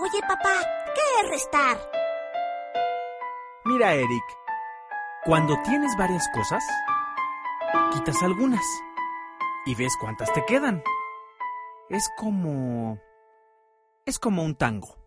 Oye, papá, ¿qué es restar? Mira, Eric, cuando tienes varias cosas, quitas algunas y ves cuántas te quedan. Es como un tango.